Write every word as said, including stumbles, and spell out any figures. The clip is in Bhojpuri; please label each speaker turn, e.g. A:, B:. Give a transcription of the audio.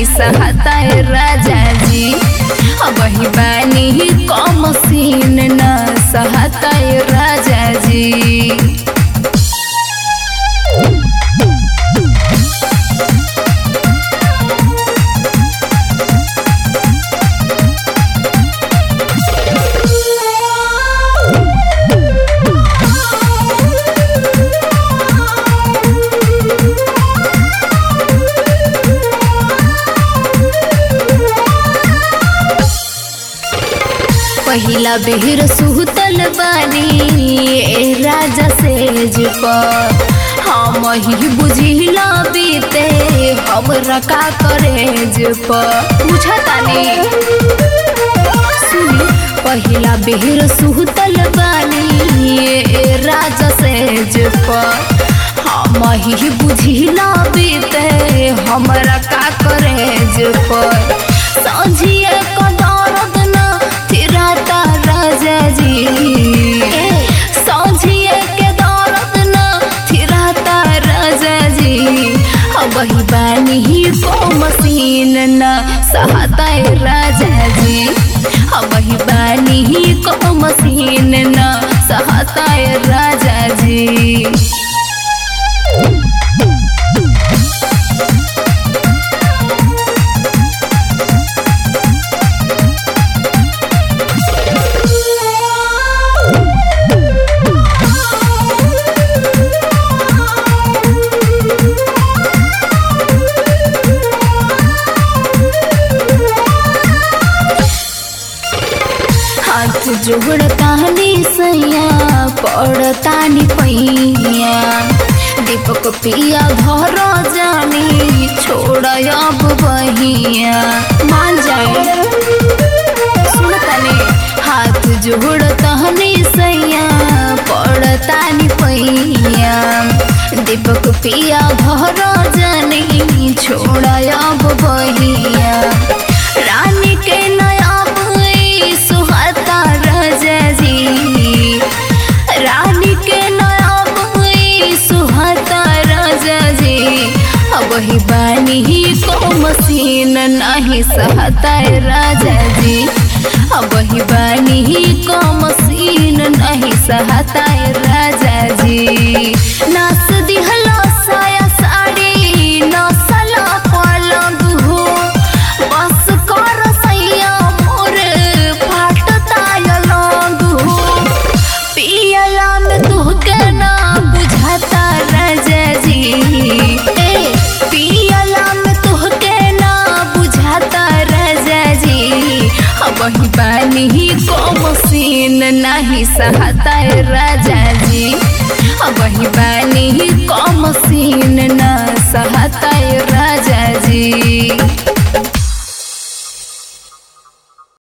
A: नहीं सहता राजा जी। अब ही बानी कम सीन न सहता राजा जी। पहिला बेर सुतल बानी राजा सेज पर, हम ही बुझिला बीते हमरा का करेज पर। बुझता नहीं सुनी, पहिला बेर सुतल बानी राजा सेज पर, हम ही बुझिला बीते हमरा का करेज पर। सांझिए का दर्द ना थिराता राजा जी, सांझिए के दर्द ना थिराता राजा जी। अब ही बानी को मसीन न सहता राजा जी। अब ही बानी को मसीन न सहता राजा जी। हाथ जोड़तानी सैया पड़तानी पैया, दीपक पिया घर जानी छोड़ अब बहिया। मान जाए सुनतानी, हाथ जोड़तानी सैया पड़तानी पैया, दीपक पिया घर जानी छोड़ अब बहिया। रानी के नया राजा जी, रानी के नया सुहाता राजा जी। अब ही बानी को मसीन नहीं सहता राजा जी। अब ही बानी को मसीन नहीं सहता राजा जी। नास दिहला साया साड़ी नसला पलंग हो, बस कर सैया मोर फाटता लंग हो। पियला में तुहके ना बुझाता राजा जी, ए पियला में तुहके ना बुझाता राजा जी। अब ही बानी को मसीन नहीं सहता राजा जी। अब ही बानी को मसीन न सहता राजा जी।